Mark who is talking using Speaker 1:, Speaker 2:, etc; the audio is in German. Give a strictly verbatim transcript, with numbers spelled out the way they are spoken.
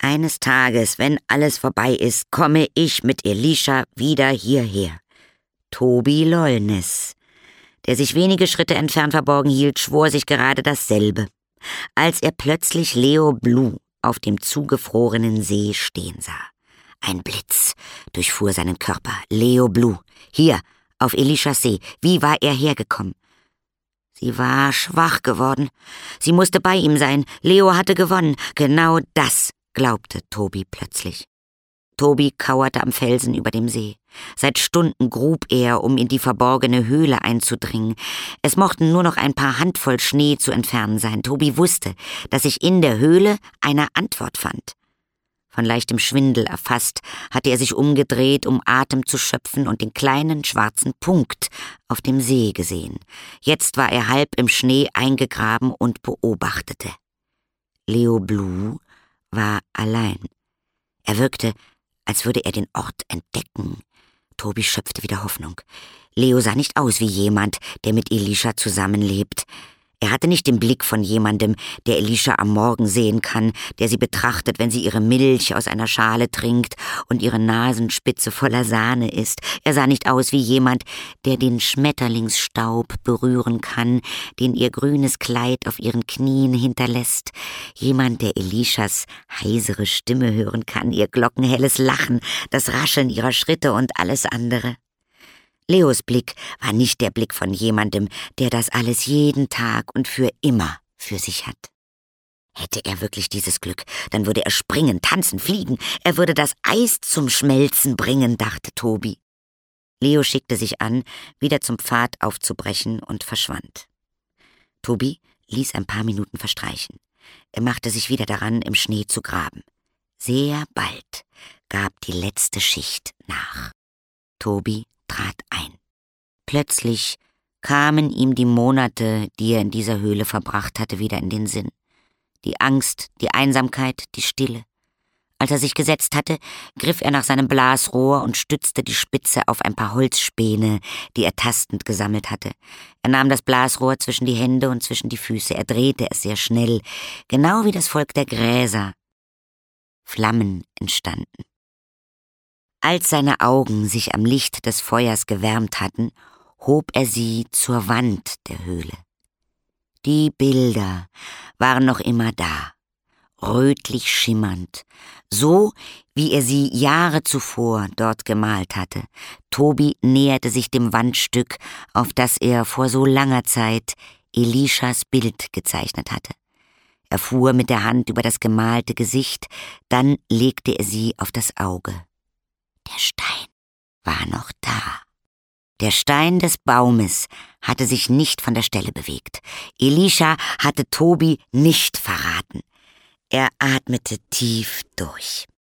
Speaker 1: Eines Tages, wenn alles vorbei ist, komme ich mit Elisha wieder hierher. Toby Lollness, der sich wenige Schritte entfernt verborgen hielt, schwor sich gerade dasselbe, als er plötzlich Leo Blue auf dem zugefrorenen See stehen sah. Ein Blitz durchfuhr seinen Körper. Leo Blue, hier, auf Elishas See. Wie war er hergekommen? Sie war schwach geworden. Sie musste bei ihm sein. Leo hatte gewonnen. Genau das glaubte Toby plötzlich. Toby kauerte am Felsen über dem See. Seit Stunden grub er, um in die verborgene Höhle einzudringen. Es mochten nur noch ein paar Handvoll Schnee zu entfernen sein. Toby wusste, dass sich in der Höhle eine Antwort fand. Von leichtem Schwindel erfasst, hatte er sich umgedreht, um Atem zu schöpfen und den kleinen schwarzen Punkt auf dem See gesehen. Jetzt war er halb im Schnee eingegraben und beobachtete. Leo Blue war allein. Er wirkte, als würde er den Ort entdecken. Toby schöpfte wieder Hoffnung. Leo sah nicht aus wie jemand, der mit Elisha zusammenlebt. Er hatte nicht den Blick von jemandem, der Elisha am Morgen sehen kann, der sie betrachtet, wenn sie ihre Milch aus einer Schale trinkt und ihre Nasenspitze voller Sahne ist. Er sah nicht aus wie jemand, der den Schmetterlingsstaub berühren kann, den ihr grünes Kleid auf ihren Knien hinterlässt. Jemand, der Elishas heisere Stimme hören kann, ihr glockenhelles Lachen, das Rascheln ihrer Schritte und alles andere. Leos Blick war nicht der Blick von jemandem, der das alles jeden Tag und für immer für sich hat. Hätte er wirklich dieses Glück, dann würde er springen, tanzen, fliegen. Er würde das Eis zum Schmelzen bringen, dachte Toby. Leo schickte sich an, wieder zum Pfad aufzubrechen und verschwand. Toby ließ ein paar Minuten verstreichen. Er machte sich wieder daran, im Schnee zu graben. Sehr bald gab die letzte Schicht nach. Toby trat ein. Plötzlich kamen ihm die Monate, die er in dieser Höhle verbracht hatte, wieder in den Sinn. Die Angst, die Einsamkeit, die Stille. Als er sich gesetzt hatte, griff er nach seinem Blasrohr und stützte die Spitze auf ein paar Holzspäne, die er tastend gesammelt hatte. Er nahm das Blasrohr zwischen die Hände und zwischen die Füße. Er drehte es sehr schnell, genau wie das Volk der Gräser. Flammen entstanden. Als seine Augen sich am Licht des Feuers gewärmt hatten, hob er sie zur Wand der Höhle. Die Bilder waren noch immer da, rötlich schimmernd, so wie er sie Jahre zuvor dort gemalt hatte. Toby näherte sich dem Wandstück, auf das er vor so langer Zeit Elishas Bild gezeichnet hatte. Er fuhr mit der Hand über das gemalte Gesicht, dann legte er sie auf das Auge. Der Stein war noch da. Der Stein des Baumes hatte sich nicht von der Stelle bewegt. Elisha hatte Toby nicht verraten. Er atmete tief durch.